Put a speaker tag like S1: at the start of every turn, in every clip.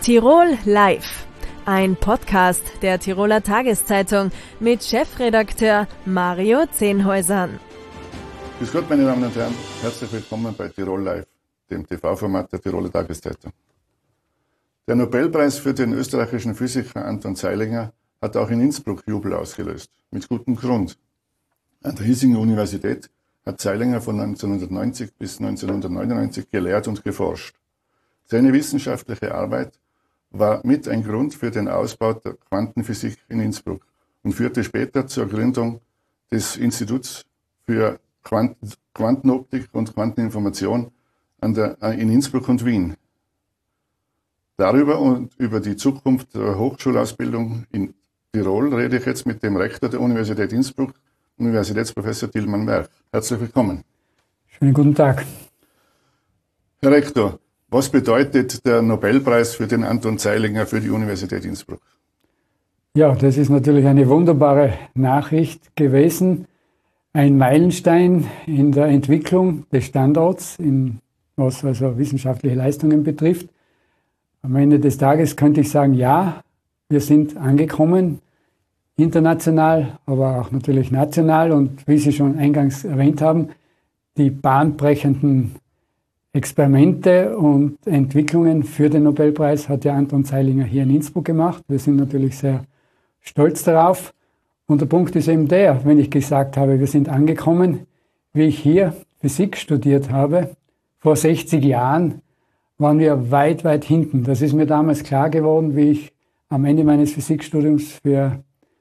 S1: Tirol Live, ein Podcast der Tiroler Tageszeitung mit Chefredakteur Mario Zehnhäusern.
S2: Grüß Gott, meine Damen und Herren, herzlich willkommen bei Tirol Live, dem TV-Format der Tiroler Tageszeitung. Der Nobelpreis für den österreichischen Physiker Anton Zeilinger hat auch in Innsbruck Jubel ausgelöst, mit gutem Grund. An der hiesigen Universität hat Zeilinger von 1990 bis 1999 gelehrt und geforscht. Seine wissenschaftliche Arbeit war mit ein Grund für den Ausbau der Quantenphysik in Innsbruck und führte später zur Gründung des Instituts für Quantenoptik und Quanteninformation in Innsbruck und Wien. Darüber und über die Zukunft der Hochschulausbildung in Tirol rede ich jetzt mit dem Rektor der Universität Innsbruck, Universitätsprofessor Tilman Werch. Herzlich willkommen.
S3: Schönen guten Tag.
S2: Herr Rektor, was bedeutet der Nobelpreis für den Anton Zeilinger für die Universität Innsbruck?
S3: Ja, das ist natürlich eine wunderbare Nachricht gewesen. Ein Meilenstein in der Entwicklung des Standorts, was also wissenschaftliche Leistungen betrifft. Am Ende des Tages könnte ich sagen, ja, wir sind angekommen, international, aber auch natürlich national. Und wie Sie schon eingangs erwähnt haben, die bahnbrechenden Experimente und Entwicklungen für den Nobelpreis hat ja Anton Zeilinger hier in Innsbruck gemacht. Wir sind natürlich sehr stolz darauf. Und der Punkt ist eben der, wenn ich gesagt habe, wir sind angekommen, wie ich hier Physik studiert habe, vor 60 Jahren, waren wir weit, weit hinten. Das ist mir damals klar geworden, wie ich am Ende meines Physikstudiums für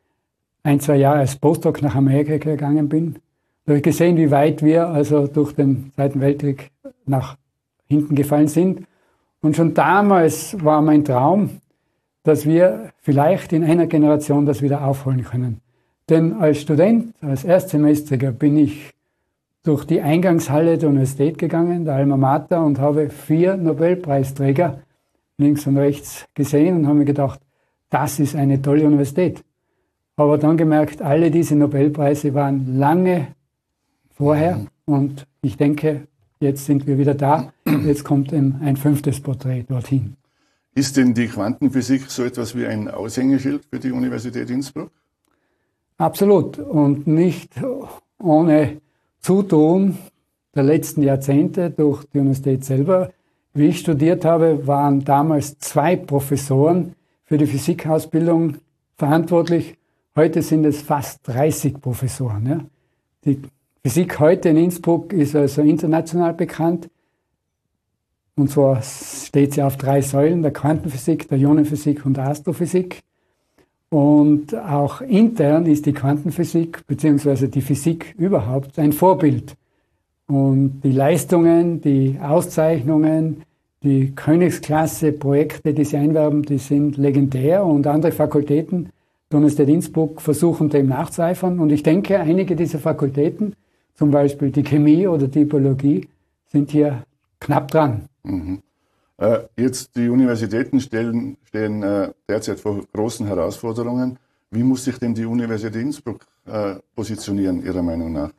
S3: 1-2 Jahre als Postdoc nach Amerika gegangen bin. Da habe ich gesehen, wie weit wir also durch den Zweiten Weltkrieg nach hinten gefallen sind. Und schon damals war mein Traum, dass wir vielleicht in einer Generation das wieder aufholen können. Denn als Student, als Erstsemestriger bin ich durch die Eingangshalle der Universität gegangen, der Alma Mater, und habe 4 Nobelpreisträger links und rechts gesehen und habe mir gedacht, das ist eine tolle Universität. Aber dann gemerkt, alle diese Nobelpreise waren lange vorher und ich denke, jetzt sind wir wieder da. Jetzt kommt ein 5. Porträt dorthin.
S2: Ist denn die Quantenphysik so etwas wie ein Aushängeschild für die Universität Innsbruck?
S3: Absolut. Und nicht ohne Zutun der letzten Jahrzehnte durch die Universität selber. Wie ich studiert habe, waren damals 2 Professoren für die Physikausbildung verantwortlich. Heute sind es fast 30 Professoren. Ja. Die Physik heute in Innsbruck ist also international bekannt. Und zwar steht sie auf 3 Säulen, der Quantenphysik, der Ionenphysik und der Astrophysik. Und auch intern ist die Quantenphysik bzw. die Physik überhaupt ein Vorbild. Und die Leistungen, die Auszeichnungen, die Königsklasse-Projekte, die sie einwerben, die sind legendär. Und andere Fakultäten der Universität Innsbruck versuchen dem nachzueifern. Und ich denke, einige dieser Fakultäten, zum Beispiel die Chemie oder die Biologie, sind hier knapp dran.
S2: Mhm. Jetzt, die Universitäten stehen derzeit vor großen Herausforderungen. Wie muss sich denn die Universität Innsbruck positionieren, Ihrer Meinung nach?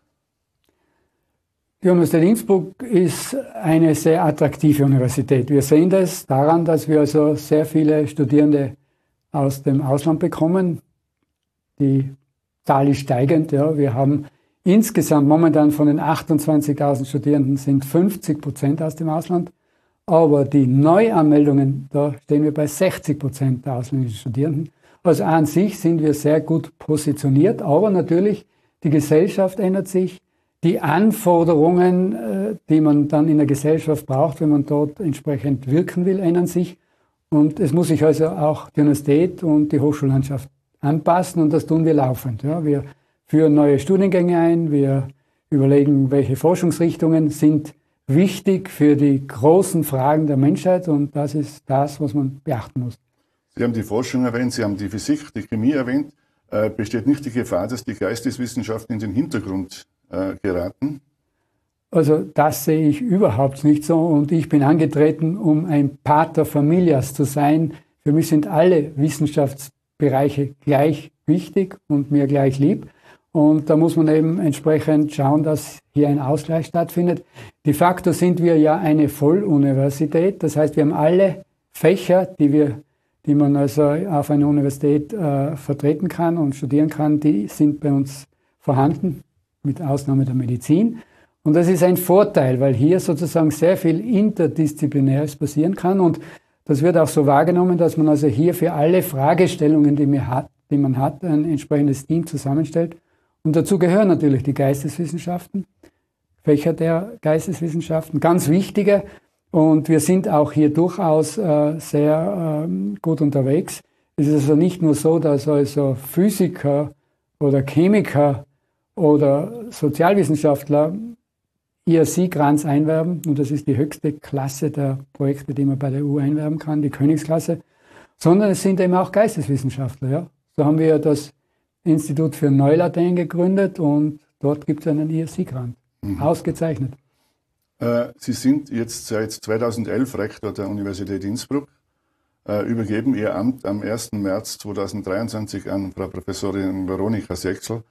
S3: Die Universität Innsbruck ist eine sehr attraktive Universität. Wir sehen das daran, dass wir also sehr viele Studierende aus dem Ausland bekommen. Die Zahl ist steigend. Ja. Wir haben insgesamt momentan von den 28.000 Studierenden sind 50% aus dem Ausland. Aber die Neuanmeldungen, da stehen wir bei 60% der ausländischen Studierenden. Also an sich sind wir sehr gut positioniert, aber natürlich die Gesellschaft ändert sich. Die Anforderungen, die man dann in der Gesellschaft braucht, wenn man dort entsprechend wirken will, ändern sich. Und es muss sich also auch die Universität und die Hochschullandschaft anpassen und das tun wir laufend. Ja, wir führen neue Studiengänge ein, wir überlegen, welche Forschungsrichtungen sind wichtig für die großen Fragen der Menschheit und das ist das, was man beachten muss.
S2: Sie haben die Forschung erwähnt, Sie haben die Physik, die Chemie erwähnt. Besteht nicht die Gefahr, dass die Geisteswissenschaften in den Hintergrund geraten?
S3: Also das sehe ich überhaupt nicht so und ich bin angetreten, um ein Pater Familias zu sein. Für mich sind alle Wissenschaftsbereiche gleich wichtig und mir gleich lieb. Und da muss man eben entsprechend schauen, dass hier ein Ausgleich stattfindet. De facto sind wir ja eine Volluniversität. Das heißt, wir haben alle Fächer, die man also auf einer Universität vertreten kann und studieren kann, die sind bei uns vorhanden, mit Ausnahme der Medizin. Und das ist ein Vorteil, weil hier sozusagen sehr viel Interdisziplinäres passieren kann. Und das wird auch so wahrgenommen, dass man also hier für alle Fragestellungen, die man hat, ein entsprechendes Team zusammenstellt. Und dazu gehören natürlich die Geisteswissenschaften, Fächer der Geisteswissenschaften, ganz wichtige. Und wir sind auch hier durchaus sehr gut unterwegs. Es ist also nicht nur so, dass also Physiker oder Chemiker oder Sozialwissenschaftler IRC-Grants einwerben, und das ist die höchste Klasse der Projekte, die man bei der EU einwerben kann, die Königsklasse, sondern es sind eben auch Geisteswissenschaftler. Ja? So haben wir ja das Institut für Neulatein gegründet und dort gibt es einen IRC-Grant. Ausgezeichnet.
S2: Sie sind jetzt seit 2011 Rektor der Universität Innsbruck, übergeben Ihr Amt am 1. März 2023 an Frau Professorin Veronika Sechsel.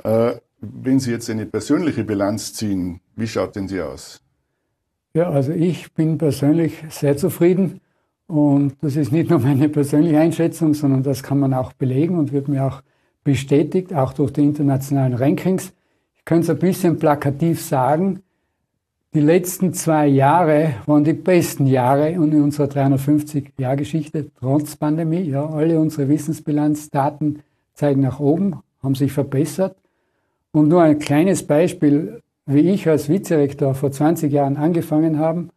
S2: Wenn Sie jetzt eine persönliche Bilanz ziehen, wie schaut denn die aus?
S3: Ja, also ich bin persönlich sehr zufrieden und das ist nicht nur meine persönliche Einschätzung, sondern das kann man auch belegen und wird mir auch bestätigt, auch durch die internationalen Rankings. Ich könnte es ein bisschen plakativ sagen, die letzten 2 Jahre waren die besten Jahre in unserer 350-Jahr-Geschichte, trotz Pandemie. Ja, alle unsere Wissensbilanzdaten zeigen nach oben, haben sich verbessert. Und nur ein kleines Beispiel, wie ich als Vizerektor vor 20 Jahren angefangen habe,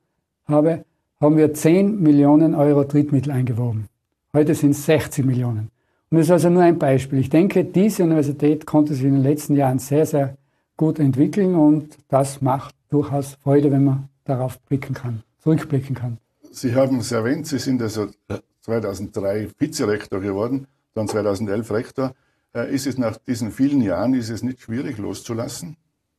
S3: haben wir 10 Millionen Euro Drittmittel eingeworben. Heute sind es 60 Millionen. Und das ist also nur ein Beispiel. Ich denke, diese Universität konnte sich in den letzten Jahren sehr, sehr gut entwickeln und das macht durchaus Freude, wenn man darauf zurückblicken kann.
S2: Sie haben es erwähnt, Sie sind also 2003 Vizerektor geworden, dann 2011 Rektor. Ist es nach diesen vielen Jahren, nicht schwierig loszulassen?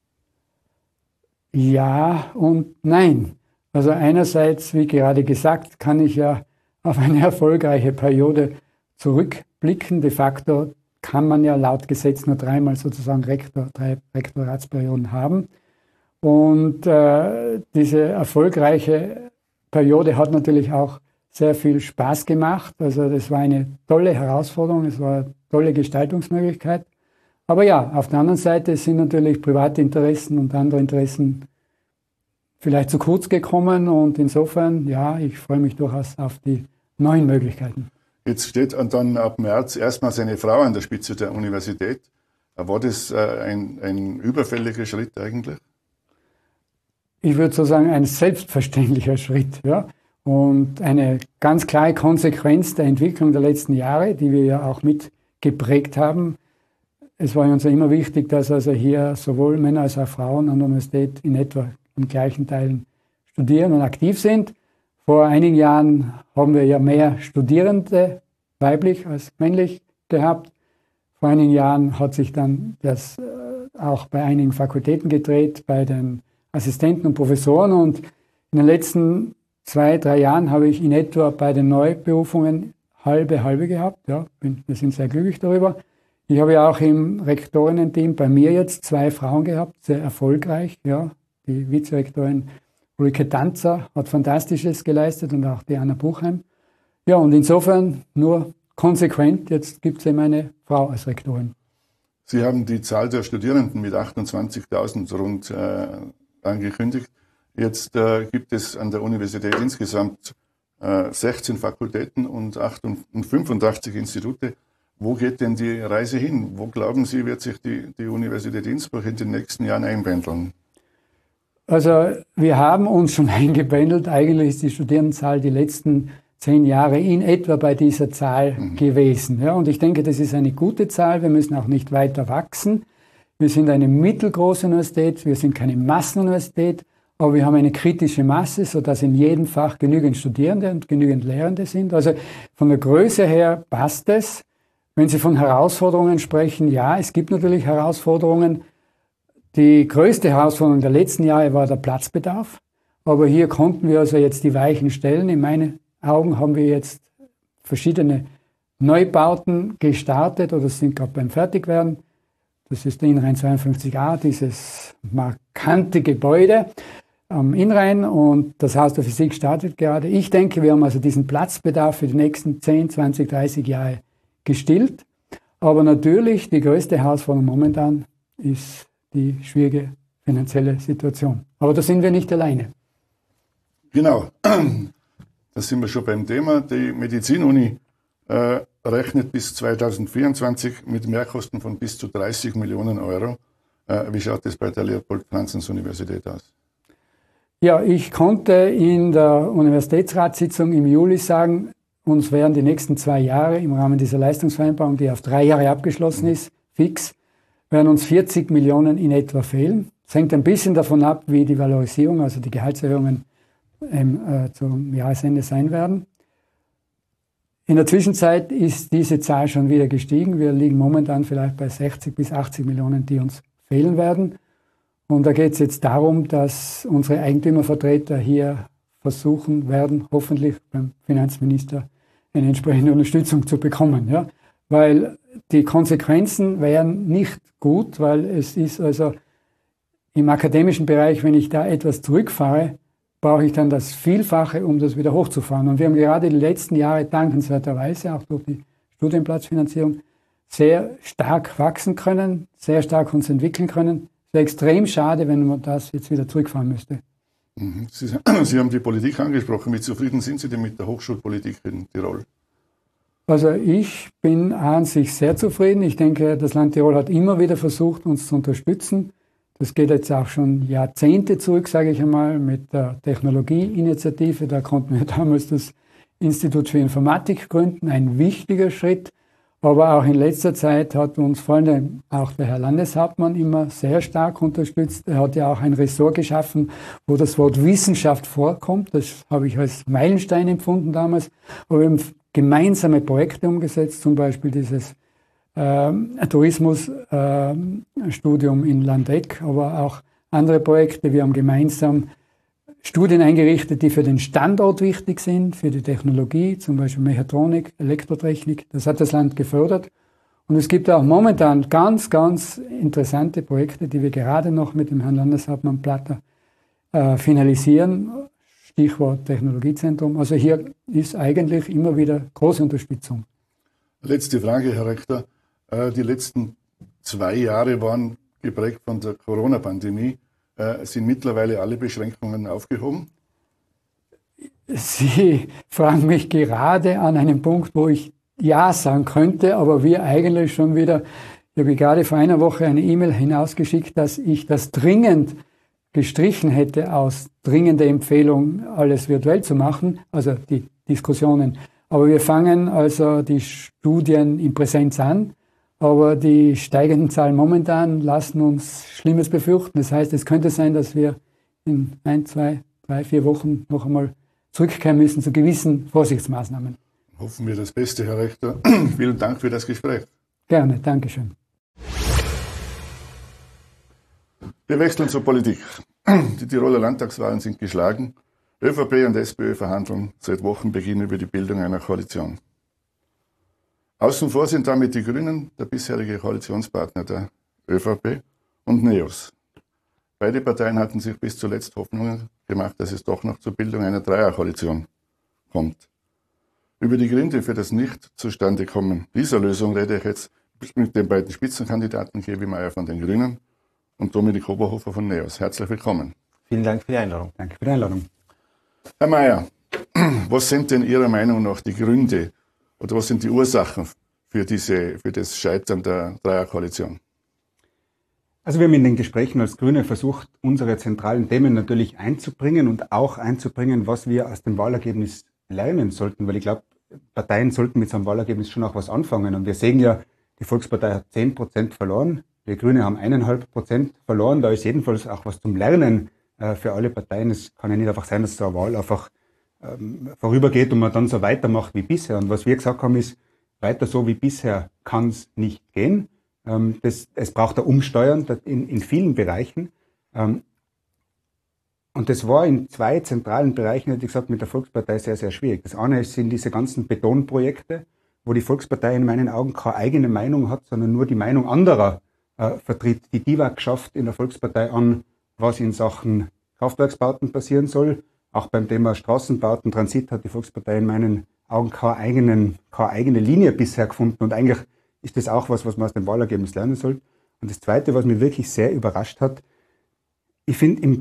S3: Ja und nein. Also einerseits, wie gerade gesagt, kann ich ja auf eine erfolgreiche Periode zurückblicken. De facto kann man ja laut Gesetz nur 3-mal sozusagen 3 Rektoratsperioden haben. Und diese erfolgreiche Periode hat natürlich auch sehr viel Spaß gemacht. Also das war eine tolle Herausforderung, es war eine tolle Gestaltungsmöglichkeit. Aber ja, auf der anderen Seite sind natürlich private Interessen und andere Interessen vielleicht zu kurz gekommen. Und insofern, ja, ich freue mich durchaus auf die neuen Möglichkeiten.
S2: Jetzt steht dann ab März erstmals eine Frau an der Spitze der Universität. War das ein überfälliger Schritt eigentlich?
S3: Ich würde so sagen, ein selbstverständlicher Schritt, ja. Und eine ganz klare Konsequenz der Entwicklung der letzten Jahre, die wir ja auch mit geprägt haben. Es war uns ja immer wichtig, dass also hier sowohl Männer als auch Frauen an der Universität in etwa in gleichen Teilen studieren und aktiv sind. Vor einigen Jahren haben wir ja mehr Studierende, weiblich als männlich, gehabt. Vor einigen Jahren hat sich dann das auch bei einigen Fakultäten gedreht, bei den Assistenten und Professoren. Und in den letzten 2-3 Jahren habe ich in etwa bei den Neuberufungen halbe gehabt. Ja, wir sind sehr glücklich darüber. Ich habe ja auch im Rektorinnen-Team bei mir jetzt 2 Frauen gehabt, sehr erfolgreich. Ja, die Vizerektorin Ulrike Tanzer hat Fantastisches geleistet und auch die Anna Buchheim. Ja, und insofern nur konsequent, jetzt gibt es eben eine Frau als Rektorin.
S2: Sie haben die Zahl der Studierenden mit 28.000 rund angekündigt. Jetzt gibt es an der Universität insgesamt 16 Fakultäten und 85 Institute. Wo geht denn die Reise hin? Wo glauben Sie, wird sich die Universität Innsbruck in den nächsten Jahren einpendeln?
S3: Also wir haben uns schon eingependelt. Eigentlich ist die Studierendenzahl die letzten 10 Jahre in etwa bei dieser Zahl gewesen. Ja, und ich denke, das ist eine gute Zahl. Wir müssen auch nicht weiter wachsen. Wir sind eine mittelgroße Universität. Wir sind keine Massenuniversität. Aber wir haben eine kritische Masse, sodass in jedem Fach genügend Studierende und genügend Lehrende sind. Also von der Größe her passt es. Wenn Sie von Herausforderungen sprechen, ja, es gibt natürlich Herausforderungen. Die größte Herausforderung der letzten Jahre war der Platzbedarf. Aber hier konnten wir also jetzt die Weichen stellen. In meinen Augen haben wir jetzt verschiedene Neubauten gestartet oder sind gerade beim Fertigwerden. Das ist der Innenrhein 52a, dieses markante Gebäude. am Innrhein und das Haus der Physik startet gerade. Ich denke, wir haben also diesen Platzbedarf für die nächsten 10, 20, 30 Jahre gestillt. Aber natürlich die größte Herausforderung momentan ist die schwierige finanzielle Situation. Aber da sind wir nicht alleine.
S2: Genau, da sind wir schon beim Thema. Die Medizinuni rechnet bis 2024 mit Mehrkosten von bis zu 30 Millionen Euro. Wie schaut das bei der Leopold-Franzens-Universität aus?
S3: Ja, ich konnte in der Universitätsratssitzung im Juli sagen, uns werden die nächsten 2 Jahre im Rahmen dieser Leistungsvereinbarung, die auf 3 Jahre abgeschlossen ist, fix, werden uns 40 Millionen in etwa fehlen. Es hängt ein bisschen davon ab, wie die Valorisierung, also die Gehaltserhöhungen zum Jahresende sein werden. In der Zwischenzeit ist diese Zahl schon wieder gestiegen. Wir liegen momentan vielleicht bei 60 bis 80 Millionen, die uns fehlen werden. Und da geht es jetzt darum, dass unsere Eigentümervertreter hier versuchen werden, hoffentlich beim Finanzminister eine entsprechende Unterstützung zu bekommen. Ja? Weil die Konsequenzen wären nicht gut, weil es ist also im akademischen Bereich, wenn ich da etwas zurückfahre, brauche ich dann das Vielfache, um das wieder hochzufahren. Und wir haben gerade die letzten Jahre dankenswerterweise, auch durch die Studienplatzfinanzierung, sehr stark wachsen können, sehr stark uns entwickeln können. Es wäre extrem schade, wenn man das jetzt wieder zurückfahren müsste.
S2: Sie haben die Politik angesprochen. Wie zufrieden sind Sie denn mit der Hochschulpolitik in Tirol?
S3: Also ich bin an sich sehr zufrieden. Ich denke, das Land Tirol hat immer wieder versucht, uns zu unterstützen. Das geht jetzt auch schon Jahrzehnte zurück, sage ich einmal, mit der Technologieinitiative. Da konnten wir damals das Institut für Informatik gründen, ein wichtiger Schritt. Aber auch in letzter Zeit hat uns vor allem auch der Herr Landeshauptmann immer sehr stark unterstützt. Er hat ja auch ein Ressort geschaffen, wo das Wort Wissenschaft vorkommt. Das habe ich als Meilenstein empfunden damals. Aber wir haben gemeinsame Projekte umgesetzt, zum Beispiel dieses Tourismusstudium in Landeck, aber auch andere Projekte. Wir haben gemeinsam Studien eingerichtet, die für den Standort wichtig sind, für die Technologie, zum Beispiel Mechatronik, Elektrotechnik. Das hat das Land gefördert. Und es gibt auch momentan ganz, ganz interessante Projekte, die wir gerade noch mit dem Herrn Landeshauptmann Platter finalisieren. Stichwort Technologiezentrum. Also hier ist eigentlich immer wieder große Unterstützung.
S2: Letzte Frage, Herr Rektor. Die letzten 2 Jahre waren geprägt von der Corona-Pandemie. Sind mittlerweile alle Beschränkungen aufgehoben?
S3: Sie fragen mich gerade an einem Punkt, wo ich Ja sagen könnte, aber wir eigentlich schon wieder, ich habe gerade vor einer Woche eine E-Mail hinausgeschickt, dass ich das dringend gestrichen hätte aus dringender Empfehlung, alles virtuell zu machen, also die Diskussionen. Aber wir fangen also die Studien in Präsenz an. Aber die steigenden Zahlen momentan lassen uns Schlimmes befürchten. Das heißt, es könnte sein, dass wir in 1, 2, 3, 4 Wochen noch einmal zurückkehren müssen zu gewissen Vorsichtsmaßnahmen.
S2: Hoffen wir das Beste, Herr Rektor. Vielen Dank für das Gespräch.
S3: Gerne, Dankeschön.
S2: Wir wechseln zur Politik. Die Tiroler Landtagswahlen sind geschlagen. ÖVP und SPÖ verhandeln seit Wochenbeginn über die Bildung einer Koalition. Außen vor sind damit die Grünen, der bisherige Koalitionspartner der ÖVP, und NEOS. Beide Parteien hatten sich bis zuletzt Hoffnungen gemacht, dass es doch noch zur Bildung einer Dreierkoalition kommt. Über die Gründe für das Nicht-Zustandekommen dieser Lösung rede ich jetzt mit den beiden Spitzenkandidaten Gebi Meier von den Grünen und Dominik Oberhofer von NEOS. Herzlich willkommen.
S4: Vielen Dank für die Einladung.
S3: Danke für die Einladung.
S2: Herr Meier, was sind denn Ihrer Meinung nach die Gründe oder was sind die Ursachen für das Scheitern der Dreierkoalition?
S4: Also wir haben in den Gesprächen als Grüne versucht, unsere zentralen Themen natürlich einzubringen und auch einzubringen, was wir aus dem Wahlergebnis lernen sollten, weil ich glaube, Parteien sollten mit so einem Wahlergebnis schon auch was anfangen. Und wir sehen ja, die Volkspartei hat 10% verloren, wir Grüne haben 1,5% verloren. Da ist jedenfalls auch was zum Lernen für alle Parteien. Es kann ja nicht einfach sein, dass so eine Wahl einfach vorübergeht und man dann so weitermacht wie bisher. Und was wir gesagt haben ist, weiter so wie bisher kann es nicht gehen. Es braucht ein Umsteuern in vielen Bereichen. Und das war in 2 zentralen Bereichen, hätte ich gesagt, mit der Volkspartei sehr, sehr schwierig. Das eine sind diese ganzen Betonprojekte, wo die Volkspartei in meinen Augen keine eigene Meinung hat, sondern nur die Meinung anderer vertritt. Die DIWAG schafft in der Volkspartei an, was in Sachen Kraftwerksbauten passieren soll. Auch beim Thema Straßenbauten, Transit hat die Volkspartei in meinen Augen keine eigene Linie bisher gefunden. Und eigentlich ist das auch was man aus dem Wahlergebnis lernen soll. Und das Zweite, was mich wirklich sehr überrascht hat, ich finde in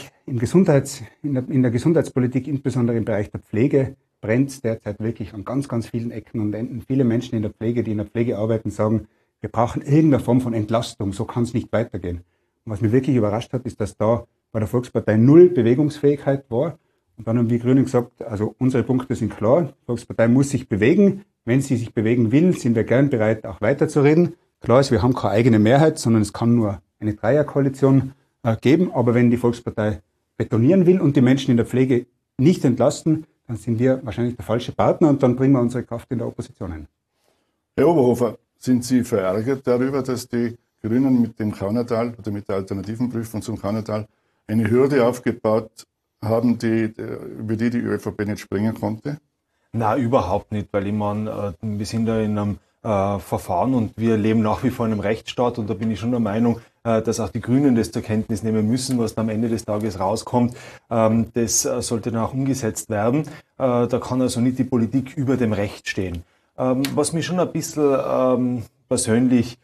S4: der Gesundheitspolitik, insbesondere im Bereich der Pflege, brennt es derzeit wirklich an ganz, ganz vielen Ecken und Enden. Viele Menschen in der Pflege, die in der Pflege arbeiten, sagen, wir brauchen irgendeine Form von Entlastung, so kann es nicht weitergehen. Und was mich wirklich überrascht hat, ist, dass da bei der Volkspartei null Bewegungsfähigkeit war. Und dann haben wir Grünen gesagt, also unsere Punkte sind klar, die Volkspartei muss sich bewegen. Wenn sie sich bewegen will, sind wir gern bereit, auch weiterzureden. Klar ist, wir haben keine eigene Mehrheit, sondern es kann nur eine Dreierkoalition geben. Aber wenn die Volkspartei betonieren will und die Menschen in der Pflege nicht entlasten, dann sind wir wahrscheinlich der falsche Partner und dann bringen wir unsere Kraft in der Opposition ein.
S2: Herr Oberhofer, sind Sie verärgert darüber, dass die Grünen mit dem Kaunertal oder mit der Alternativenprüfung zum Kaunertal eine Hürde aufgebaut haben, über die ÖVP nicht springen konnte?
S5: Na, überhaupt nicht, weil ich meine, wir sind da in einem Verfahren und wir leben nach wie vor in einem Rechtsstaat und da bin ich schon der Meinung, dass auch die Grünen das zur Kenntnis nehmen müssen, was dann am Ende des Tages rauskommt. Das sollte dann auch umgesetzt werden. Da kann also nicht die Politik über dem Recht stehen. Was mich schon ein bisschen persönlich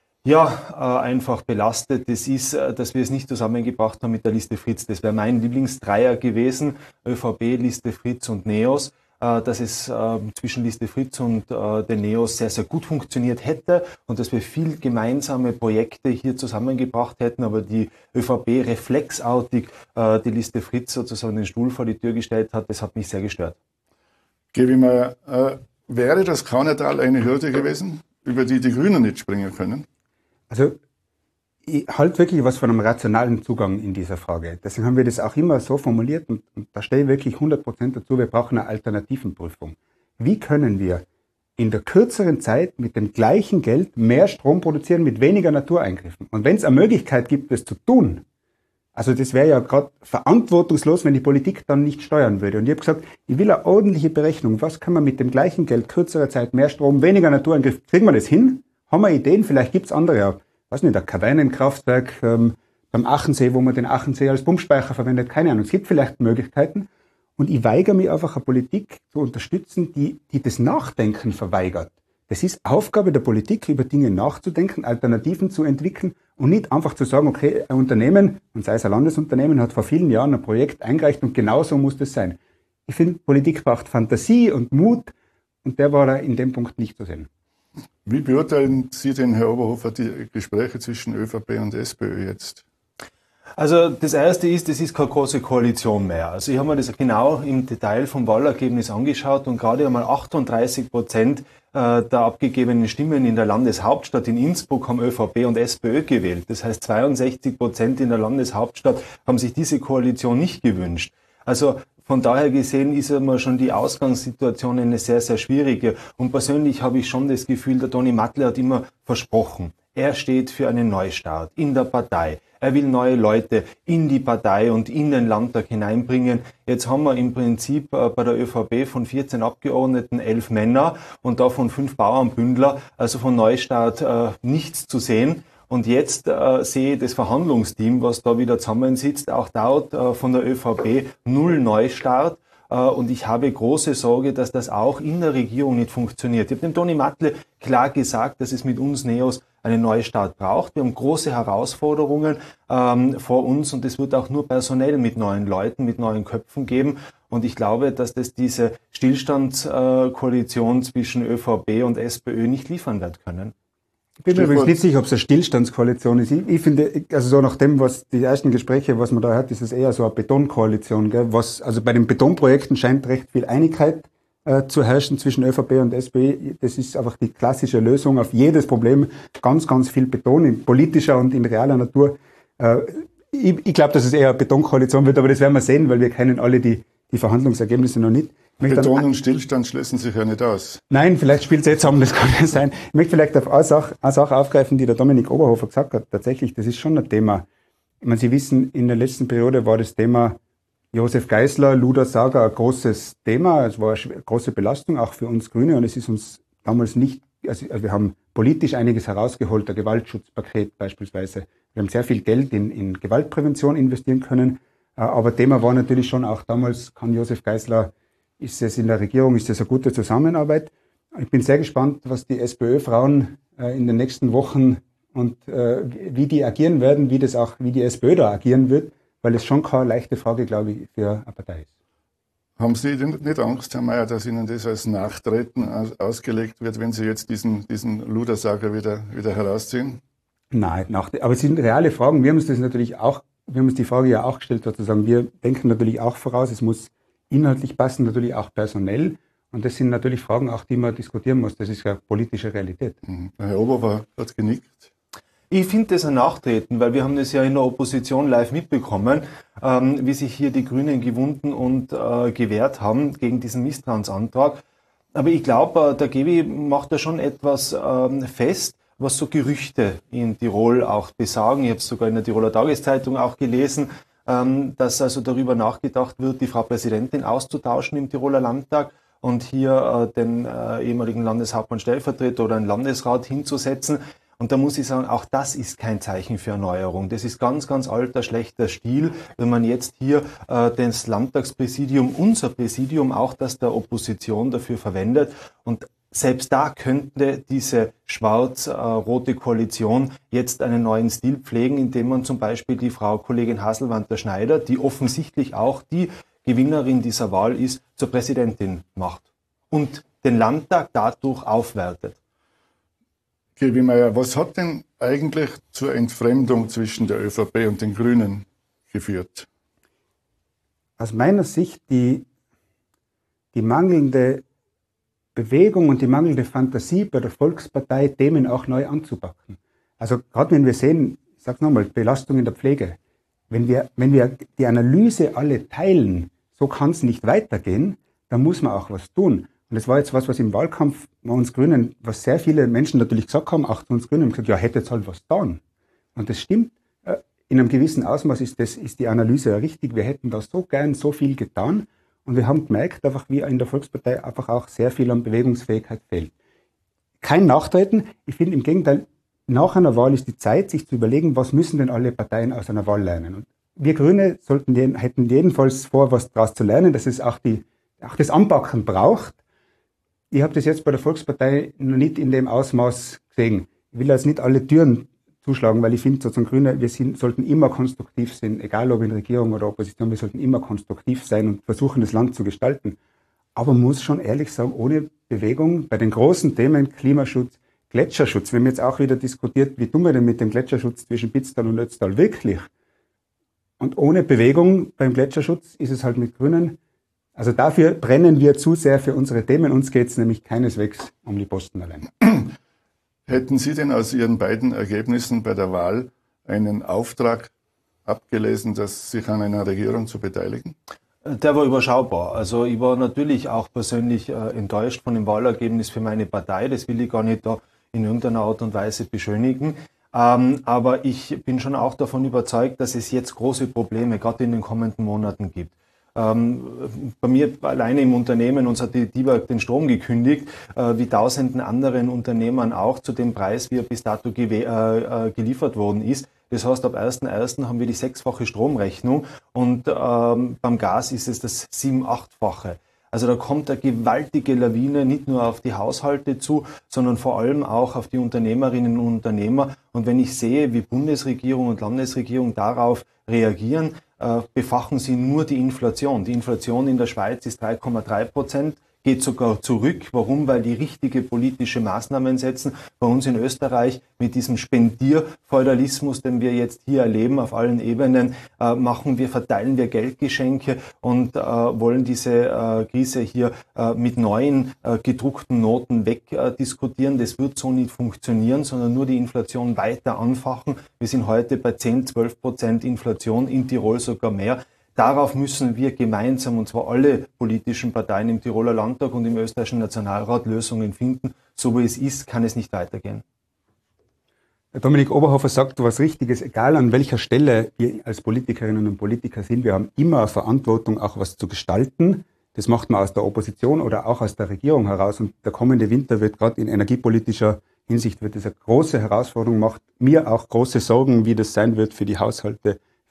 S5: einfach belastet, das ist, dass wir es nicht zusammengebracht haben mit der Liste Fritz. Das wäre mein Lieblingsdreier gewesen, ÖVP, Liste Fritz und NEOS. Dass es zwischen Liste Fritz und den NEOS sehr, sehr gut funktioniert hätte und dass wir viel gemeinsame Projekte hier zusammengebracht hätten, aber die ÖVP reflexartig die Liste Fritz sozusagen den Stuhl vor die Tür gestellt hat, das hat mich sehr gestört.
S2: Gebe ich mal, wäre das Kaunertal eine Hürde gewesen, über die die Grünen nicht springen können?
S4: Also ich halte wirklich was von einem rationalen Zugang in dieser Frage. Deswegen haben wir das auch immer so formuliert und da stehe ich wirklich 100% dazu, wir brauchen eine Alternativenprüfung. Wie können wir in der kürzeren Zeit mit dem gleichen Geld mehr Strom produzieren mit weniger Natureingriffen? Und wenn es eine Möglichkeit gibt, das zu tun, also das wäre ja gerade verantwortungslos, wenn die Politik dann nicht steuern würde. Und ich habe gesagt, ich will eine ordentliche Berechnung. Was kann man mit dem gleichen Geld, kürzerer Zeit, mehr Strom, weniger Natureingriff, kriegen wir das hin? Haben wir Ideen? Vielleicht gibt es andere ja. Weiß nicht, ein Kavernenkraftwerk beim Achensee, wo man den Achensee als Pumpspeicher verwendet, keine Ahnung. Es gibt vielleicht Möglichkeiten. Und ich weigere mich einfach, eine Politik zu unterstützen, die das Nachdenken verweigert. Das ist Aufgabe der Politik, über Dinge nachzudenken, Alternativen zu entwickeln und nicht einfach zu sagen, okay, ein Unternehmen, und sei es ein Landesunternehmen, hat vor vielen Jahren ein Projekt eingereicht und genauso muss das sein. Ich finde, Politik braucht Fantasie und Mut und der war da in dem Punkt nicht zu sehen.
S2: Wie beurteilen Sie denn, Herr Oberhofer, die Gespräche zwischen ÖVP und SPÖ jetzt?
S5: Also das Erste ist, das ist keine große Koalition mehr. Also ich habe mir das genau im Detail vom Wahlergebnis angeschaut und gerade einmal 38% der abgegebenen Stimmen in der Landeshauptstadt in Innsbruck haben ÖVP und SPÖ gewählt. Das heißt 62% in der Landeshauptstadt haben sich diese Koalition nicht gewünscht. Also von daher gesehen ist immer schon die Ausgangssituation eine sehr, sehr schwierige. Und persönlich habe ich schon das Gefühl, der Toni Mattler hat immer versprochen, er steht für einen Neustart in der Partei. Er will neue Leute in die Partei und in den Landtag hineinbringen. Jetzt haben wir im Prinzip bei der ÖVP von 14 Abgeordneten 11 Männer und davon 5 Bauernbündler, also von Neustart nichts zu sehen. Und jetzt sehe ich das Verhandlungsteam, was da wieder zusammensitzt, auch dort von der ÖVP null Neustart. Und ich habe große Sorge, dass das auch in der Regierung nicht funktioniert. Ich habe dem Toni Mattler klar gesagt, dass es mit uns NEOS einen Neustart braucht. Wir haben große Herausforderungen vor uns und es wird auch nur personell mit neuen Leuten, mit neuen Köpfen geben. Und ich glaube, dass das diese Stillstandskoalition zwischen ÖVP und SPÖ nicht liefern wird können.
S4: Ich bin übrigens nicht sicher, ob es eine Stillstandskoalition ist. Ich finde, also so nach dem, was die ersten Gespräche, was man da hört, ist es eher so eine Betonkoalition. Gell? Also bei den Betonprojekten scheint recht viel Einigkeit zu herrschen zwischen ÖVP und SPÖ. Das ist einfach die klassische Lösung auf jedes Problem. Ganz, ganz viel Beton in politischer und in realer Natur. Ich glaube, dass es eher eine Betonkoalition wird, aber das werden wir sehen, weil wir kennen alle die Verhandlungsergebnisse noch nicht.
S2: Beton und Stillstand schließen sich ja nicht aus.
S4: Nein, vielleicht spielt es jetzt zusammen, das kann ja sein. Ich möchte vielleicht auf eine Sache aufgreifen, die der Dominik Oberhofer gesagt hat. Tatsächlich, das ist schon ein Thema. Ich meine, Sie wissen, in der letzten Periode war das Thema Josef Geisler, Luder Saga ein großes Thema. Es war eine große Belastung, auch für uns Grüne. Und es ist uns damals nicht, also wir haben politisch einiges herausgeholt, ein Gewaltschutzpaket beispielsweise. Wir haben sehr viel Geld in Gewaltprävention investieren können. Aber Thema war natürlich schon auch damals, kann Josef Geisler, ist es in der Regierung, ist es eine gute Zusammenarbeit? Ich bin sehr gespannt, was die SPÖ-Frauen in den nächsten Wochen und wie die agieren werden, wie die SPÖ da agieren wird, weil es schon keine leichte Frage, glaube ich, für eine Partei ist.
S2: Haben Sie nicht Angst, Herr Mayer, dass Ihnen das als Nachtreten ausgelegt wird, wenn Sie jetzt diesen Ludersager wieder herausziehen?
S4: Nein, aber es sind reale Fragen. Wir haben uns die Frage ja auch gestellt, sozusagen. Wir denken natürlich auch voraus, es muss inhaltlich passen, natürlich auch personell. Und das sind natürlich Fragen auch, die man diskutieren muss. Das ist ja politische Realität.
S2: Herr Oberauer hat genickt.
S5: Ich finde das ein Nachtreten, weil wir haben das ja in der Opposition live mitbekommen, wie sich hier die Grünen gewunden und gewehrt haben gegen diesen Misstrauensantrag. Aber ich glaube, der Gebi macht da schon etwas fest, was so Gerüchte in Tirol auch besagen. Ich habe es sogar in der Tiroler Tageszeitung auch gelesen, dass also darüber nachgedacht wird, die Frau Präsidentin auszutauschen im Tiroler Landtag und hier den ehemaligen Landeshauptmann Stellvertreter oder einen Landesrat hinzusetzen. Und da muss ich sagen, auch das ist kein Zeichen für Erneuerung. Das ist ganz, ganz alter, schlechter Stil, wenn man jetzt hier das Landtagspräsidium, unser Präsidium, auch das der Opposition dafür verwendet. Und selbst da könnte diese schwarz-rote Koalition jetzt einen neuen Stil pflegen, indem man zum Beispiel die Frau Kollegin Haselwanter-Schneider, die offensichtlich auch die Gewinnerin dieser Wahl ist, zur Präsidentin macht und den Landtag dadurch aufwertet.
S2: Gebi Mayer, was hat denn eigentlich zur Entfremdung zwischen der ÖVP und den Grünen geführt?
S4: Aus meiner Sicht die mangelnde Bewegung und die mangelnde Fantasie bei der Volkspartei, Themen auch neu anzupacken. Also gerade wenn wir sehen, ich sage nochmal, Belastung in der Pflege, wenn wir die Analyse alle teilen, so kann es nicht weitergehen, dann muss man auch was tun. Und das war jetzt was im Wahlkampf bei uns Grünen, was sehr viele Menschen natürlich gesagt haben, auch zu uns Grünen, haben gesagt, ja, hätte jetzt halt was getan. Und das stimmt, in einem gewissen Ausmaß ist die Analyse ja richtig. Wir hätten da so gern so viel getan. Und wir haben gemerkt, einfach wie in der Volkspartei einfach auch sehr viel an Bewegungsfähigkeit fehlt. Kein Nachtreten. Ich finde im Gegenteil, nach einer Wahl ist die Zeit, sich zu überlegen, was müssen denn alle Parteien aus einer Wahl lernen. Und wir Grüne hätten jedenfalls vor, was daraus zu lernen, dass es auch das Anpacken braucht. Ich habe das jetzt bei der Volkspartei noch nicht in dem Ausmaß gesehen. Ich will jetzt nicht alle Türen zuschlagen, weil ich finde, sozusagen Grüne, sollten immer konstruktiv sein, egal ob in Regierung oder Opposition, wir sollten immer konstruktiv sein und versuchen, das Land zu gestalten. Aber man muss schon ehrlich sagen, ohne Bewegung bei den großen Themen Klimaschutz, Gletscherschutz, wir haben jetzt auch wieder diskutiert, wie tun wir denn mit dem Gletscherschutz zwischen Pitztal und Ötztal wirklich? Und ohne Bewegung beim Gletscherschutz ist es halt mit Grünen. Also dafür brennen wir zu sehr für unsere Themen. Uns geht es nämlich keineswegs um die Posten allein.
S2: Hätten Sie denn aus Ihren beiden Ergebnissen bei der Wahl einen Auftrag abgelesen, sich an einer Regierung zu beteiligen?
S5: Der war überschaubar. Also ich war natürlich auch persönlich enttäuscht von dem Wahlergebnis für meine Partei. Das will ich gar nicht da in irgendeiner Art und Weise beschönigen. Aber ich bin schon auch davon überzeugt, dass es jetzt große Probleme gerade in den kommenden Monaten gibt. Bei mir alleine im Unternehmen, uns hat die DIBAG den Strom gekündigt, wie tausenden anderen Unternehmern auch zu dem Preis, wie er bis dato geliefert worden ist. Das heißt, ab 1.1. haben wir die 6-fache Stromrechnung und beim Gas ist es das 7-, 8-fache. Also da kommt eine gewaltige Lawine nicht nur auf die Haushalte zu, sondern vor allem auch auf die Unternehmerinnen und Unternehmer. Und wenn ich sehe, wie Bundesregierung und Landesregierung darauf reagieren, befachen sie nur die Inflation. Die Inflation in der Schweiz ist 3,3%, geht sogar zurück. Warum? Weil die richtige politische Maßnahmen setzen. Bei uns in Österreich mit diesem Spendierfeudalismus, den wir jetzt hier erleben auf allen Ebenen, verteilen wir Geldgeschenke und wollen diese Krise hier mit neuen gedruckten Noten wegdiskutieren. Das wird so nicht funktionieren, sondern nur die Inflation weiter anfachen. Wir sind heute bei 10-12% Inflation, in Tirol sogar mehr. Darauf müssen wir gemeinsam, und zwar alle politischen Parteien im Tiroler Landtag und im österreichischen Nationalrat, Lösungen finden. So wie es ist, kann es nicht weitergehen.
S4: Dominik Oberhofer sagt was Richtiges, egal an welcher Stelle wir als Politikerinnen und Politiker sind, wir haben immer eine Verantwortung, auch was zu gestalten. Das macht man aus der Opposition oder auch aus der Regierung heraus. Und der kommende Winter wird gerade in energiepolitischer Hinsicht wird das eine große Herausforderung, macht mir auch große Sorgen, wie das sein wird für die Haushalte,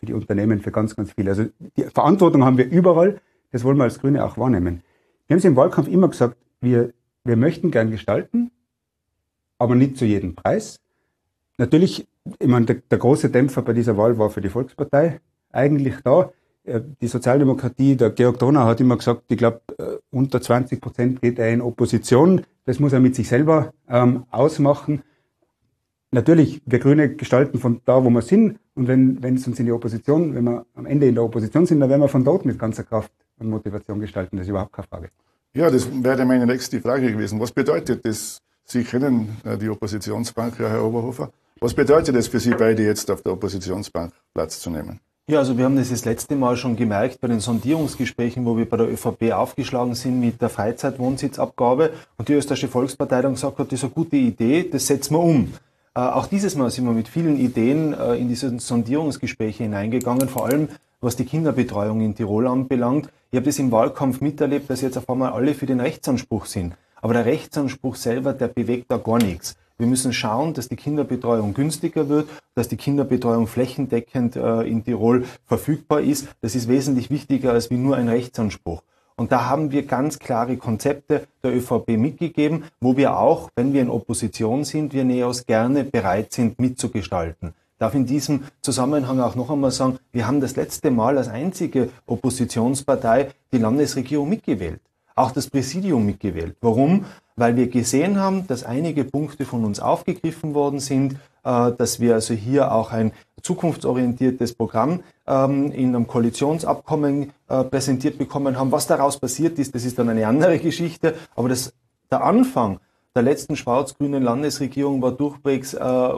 S4: die Unternehmen, für ganz, ganz viele. Also die Verantwortung haben wir überall, das wollen wir als Grüne auch wahrnehmen. Wir haben es im Wahlkampf immer gesagt, wir möchten gern gestalten, aber nicht zu jedem Preis. Natürlich, ich meine, der große Dämpfer bei dieser Wahl war für die Volkspartei eigentlich da. Die Sozialdemokratie, der Georg Donau hat immer gesagt, ich glaube, unter 20% geht er in Opposition. Das muss er mit sich selber ausmachen. Natürlich, wir Grüne gestalten von da, wo wir sind. Und wenn es uns in die Opposition, wenn wir am Ende in der Opposition sind, dann werden wir von dort mit ganzer Kraft und Motivation gestalten. Das ist überhaupt keine Frage.
S2: Ja, das wäre meine nächste Frage gewesen. Was bedeutet das? Sie kennen die Oppositionsbank, Herr Oberhofer. Was bedeutet es für Sie beide jetzt auf der Oppositionsbank Platz zu nehmen?
S5: Ja, also wir haben das letzte Mal schon gemerkt bei den Sondierungsgesprächen, wo wir bei der ÖVP aufgeschlagen sind mit der Freizeitwohnsitzabgabe und die Österreichische Volkspartei dann gesagt hat, das ist eine gute Idee, das setzen wir um. Auch dieses Mal sind wir mit vielen Ideen in diese Sondierungsgespräche hineingegangen, vor allem was die Kinderbetreuung in Tirol anbelangt. Ich habe das im Wahlkampf miterlebt, dass jetzt auf einmal alle für den Rechtsanspruch sind. Aber der Rechtsanspruch selber, der bewegt da gar nichts. Wir müssen schauen, dass die Kinderbetreuung günstiger wird, dass die Kinderbetreuung flächendeckend in Tirol verfügbar ist. Das ist wesentlich wichtiger als wie nur ein Rechtsanspruch. Und da haben wir ganz klare Konzepte der ÖVP mitgegeben, wo wir auch, wenn wir in Opposition sind, wir NEOS gerne bereit sind mitzugestalten. Ich darf in diesem Zusammenhang auch noch einmal sagen, wir haben das letzte Mal als einzige Oppositionspartei die Landesregierung mitgewählt. Auch das Präsidium mitgewählt. Warum? Weil wir gesehen haben, dass einige Punkte von uns aufgegriffen worden sind, dass wir also hier auch ein zukunftsorientiertes Programm in einem Koalitionsabkommen präsentiert bekommen haben. Was daraus passiert ist, das ist dann eine andere Geschichte. Aber der Anfang der letzten schwarz-grünen Landesregierung war durchwegs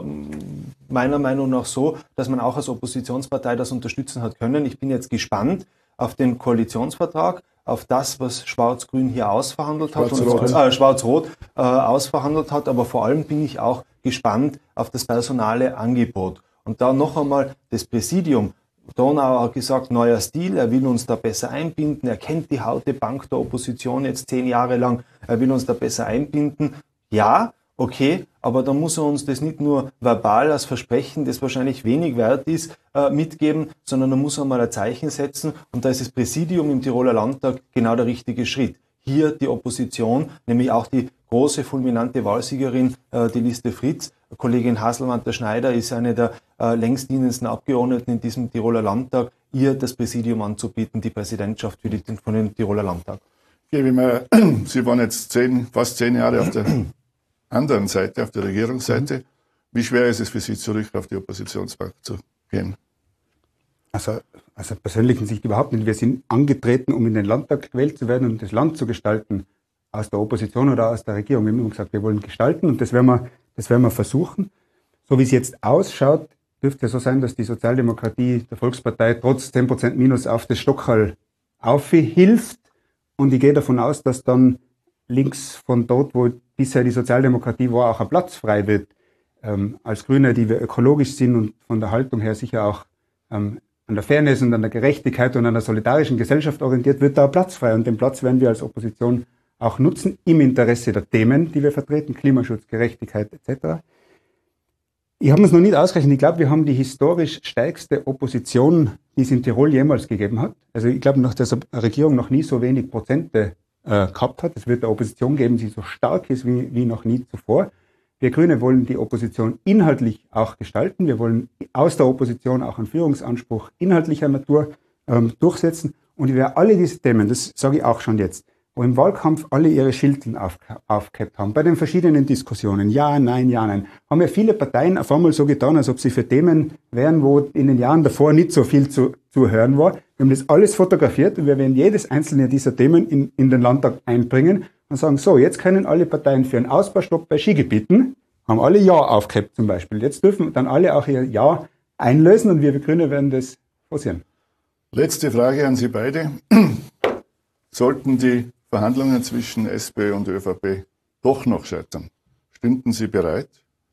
S5: meiner Meinung nach so, dass man auch als Oppositionspartei das unterstützen hat können. Ich bin jetzt gespannt auf den Koalitionsvertrag, auf das, was Schwarz-Grün hier ausverhandelt hat, Schwarz-Rot ausverhandelt hat, aber vor allem bin ich auch gespannt auf das personale Angebot. Und da noch einmal das Präsidium. Donau hat gesagt, neuer Stil, er will uns da besser einbinden, er kennt die harte Bank der Opposition jetzt 10 Jahre lang, er will uns da besser einbinden. Ja, okay, aber dann muss er uns das nicht nur verbal als Versprechen, das wahrscheinlich wenig wert ist, mitgeben, sondern er muss einmal ein Zeichen setzen und da ist das Präsidium im Tiroler Landtag genau der richtige Schritt. Hier die Opposition, nämlich auch die große, fulminante Wahlsiegerin, die Liste Fritz, Kollegin Haselmann-Schneider ist eine der längstdienendsten Abgeordneten in diesem Tiroler Landtag, ihr das Präsidium anzubieten, die Präsidentschaft von dem Tiroler Landtag.
S2: Sie waren jetzt fast 10 Jahre auf der anderen Seite, auf der Regierungsseite. Wie schwer ist es für Sie, zurück auf die Oppositionsbank zu gehen?
S4: Also aus der persönlichen Sicht überhaupt nicht. Wir sind angetreten, um in den Landtag gewählt zu werden und das Land zu gestalten, aus der Opposition oder aus der Regierung. Wir haben immer gesagt, wir wollen gestalten und das werden wir versuchen. So wie es jetzt ausschaut, dürfte es so sein, dass die Sozialdemokratie der Volkspartei trotz 10% Minus auf das Stockerl aufhilft. Und ich gehe davon aus, dass dann links von dort, wo bisher die Sozialdemokratie war, auch ein Platz frei wird. Als Grüne, die wir ökologisch sind und von der Haltung her sicher auch an der Fairness und an der Gerechtigkeit und an der solidarischen Gesellschaft orientiert, wird da Platz frei. Und den Platz werden wir als Opposition auch nutzen, im Interesse der Themen, die wir vertreten, Klimaschutz, Gerechtigkeit etc. Ich habe es noch nicht ausgerechnet. Ich glaube, wir haben die historisch stärkste Opposition, die es in Tirol jemals gegeben hat. Also ich glaube, dass eine Regierung noch nie so wenig Prozente gehabt hat. Es wird eine Opposition geben, die so stark ist wie noch nie zuvor. Wir Grüne wollen die Opposition inhaltlich auch gestalten. Wir wollen aus der Opposition auch einen Führungsanspruch inhaltlicher Natur durchsetzen. Und wir alle diese Themen, das sage ich auch schon jetzt, wo im Wahlkampf alle ihre Schilden aufgehabt haben, bei den verschiedenen Diskussionen, ja, nein, haben ja viele Parteien auf einmal so getan, als ob sie für Themen wären, wo in den Jahren davor nicht so viel zu hören war. Wir haben das alles fotografiert und wir werden jedes einzelne dieser Themen in den Landtag einbringen und sagen, so, jetzt können alle Parteien für einen Ausbaustopp bei Skigebieten, haben alle Ja aufgehabt zum Beispiel. Jetzt dürfen dann alle auch ihr Ja einlösen und wir Grüne werden das forcieren.
S2: Letzte Frage an Sie beide. Sollten die Verhandlungen zwischen SPÖ und ÖVP doch noch scheitern, stünden Sie bereit?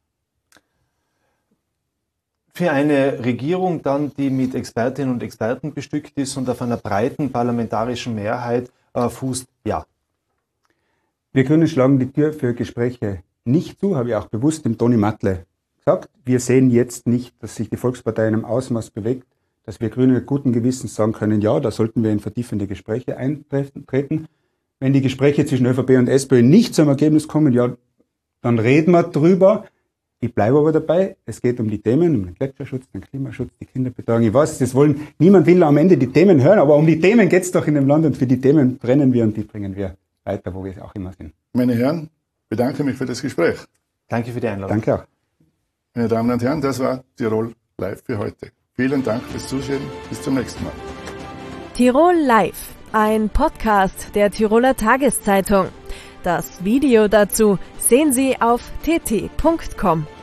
S5: Für eine Regierung dann, die mit Expertinnen und Experten bestückt ist und auf einer breiten parlamentarischen Mehrheit fußt, ja.
S4: Wir Grünen schlagen die Tür für Gespräche nicht zu, habe ich auch bewusst dem Toni Mattle gesagt. Wir sehen jetzt nicht, dass sich die Volkspartei in einem Ausmaß bewegt, dass wir Grüne guten Gewissens sagen können, ja, da sollten wir in vertiefende Gespräche eintreten. Wenn die Gespräche zwischen ÖVP und SPÖ nicht zum Ergebnis kommen, ja, dann reden wir drüber. Ich bleibe aber dabei, es geht um die Themen, um den Gletscherschutz, den Klimaschutz, die Kinderbetreuung. Ich weiß, niemand will am Ende die Themen hören, aber um die Themen geht es doch in dem Land und für die Themen brennen wir und die bringen wir weiter, wo wir auch immer sind.
S2: Meine Herren, bedanke mich für das Gespräch.
S5: Danke für die Einladung.
S4: Danke auch.
S2: Meine Damen und Herren, das war Tirol Live für heute. Vielen Dank fürs Zuschauen. Bis zum nächsten Mal.
S1: Tirol Live, ein Podcast der Tiroler Tageszeitung. Das Video dazu sehen Sie auf tt.com.